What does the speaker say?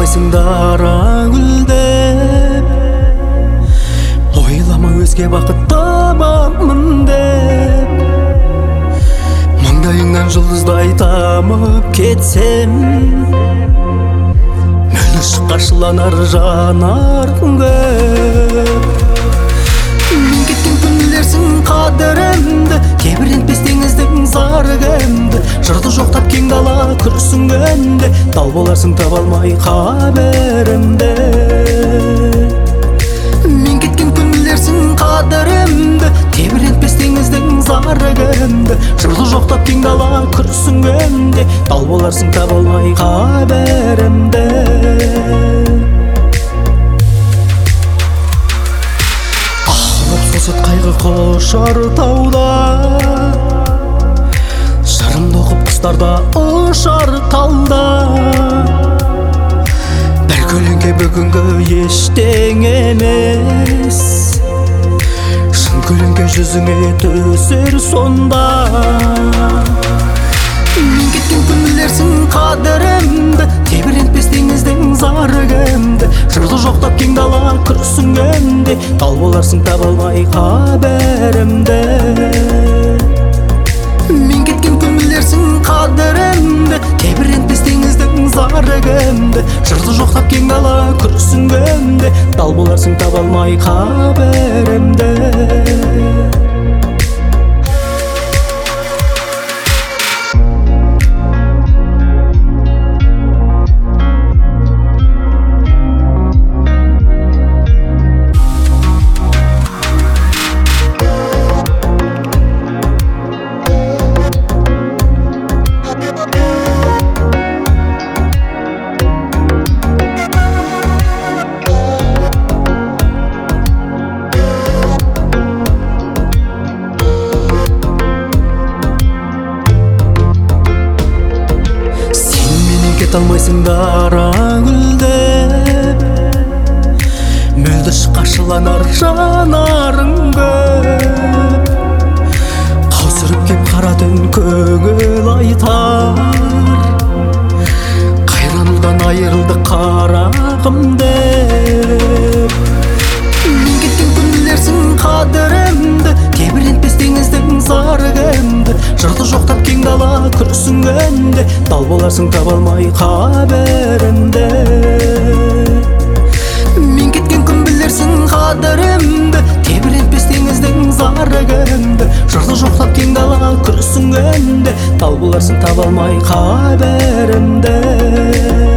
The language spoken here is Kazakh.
алмайсың дара гүлдеп, ойлама өзге бақыт табамын деп. Маңдайыңнан жұлдыздай тамып кетсем, мөлдір шыққашыланар жанарың көп. Мен кеткен күндерсің қадірімді, тебірентпес теңіздің зары кімді. Жырды жоқтап кең дала күрсінгенде, дал боларсың таба алмай қабірімді. Мен кеткен күндерсің қадірімді, тебірентпес теңіздің зары кімді. Жырды жоқтап кең дала күрсінгенде, дал боларсың таба алмай қабірімді. Сосет қайғы қошар тауда, жырымды оқып құстарда ұшар талда. Бір көлеңке бүгінгі ештең емес, шын көлеңке жүзіңе түсер сонда. Мен кеткен күндерсің қадірімді, тебірентпес теңіздің зары кімді. Жырды жоқтап кең дала күрсінгенде, дал боларсың таба алмай қабірімді. Мен кеткен күндерсің қадірімді, тебірентпес теңіздің зары кімді. Жырды жоқтап кең дала күрсінгенде, дал боларсың таба алмай қабірімді. Кете алмайсың дара гүлдеп, мөлдір шыққашыланар жанарың көп. Қаусырып кеп қара түн көңіл айтар, қайранудан айырылды қарағым деп. Мен кеткен күндерсің қадірімді, тебірентпес теңіздің зары кімді. Жырды жоқтап кең дала күрсінгенде, дал боларсың таба алмай қабірімді. Мен кеткен күн білерсің қадірімді, тебірентпес теңіздің зары кімді. Жырды жоқтап кең дала күрсінгенде, дал боларсың таба алмай қабірімді.